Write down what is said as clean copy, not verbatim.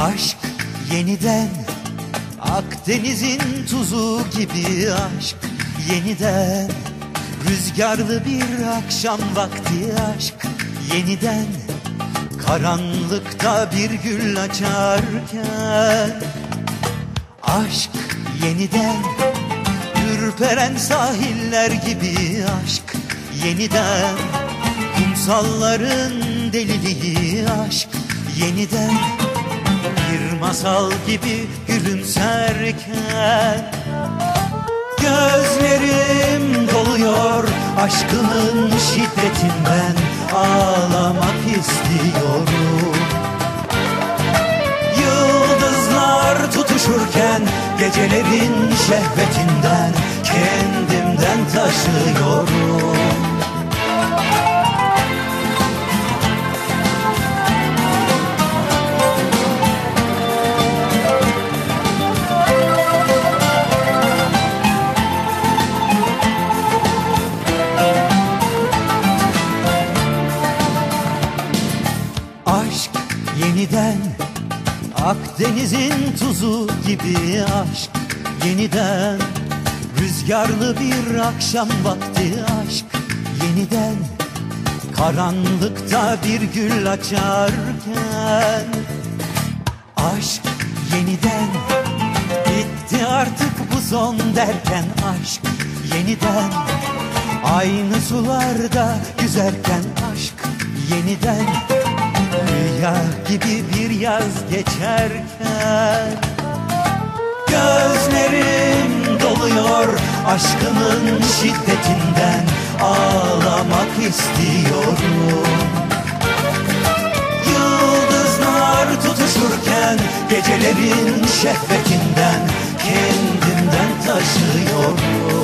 Aşk yeniden, Akdeniz'in tuzu gibi aşk yeniden. Rüzgarlı bir akşam vakti aşk yeniden. Karanlıkta bir gül açarken aşk yeniden. Ürperen sahiller gibi aşk yeniden. Kumsalların deliliği aşk yeniden. Bir masal gibi gülümserken gözlerim doluyor aşkının şiddetinden. Ağlamak istiyorum. Yıldızlar tutuşurken gecelerin şehvetinden kendimden taşıyorum. Aşk yeniden, Akdeniz'in tuzu gibi aşk yeniden. Rüzgarlı bir akşam vakti aşk yeniden. Karanlıkta bir gül açarken aşk yeniden. Bitti artık bu son derken aşk yeniden. Aynı sularda yüzerken aşk yeniden. Rüya gibi bir yaz geçerken gözlerim doluyor aşkının şiddetinden. Ağlamak istiyorum. Yıldızlar tutuşurken gecelerin şehvetinden kendimden taşıyorum.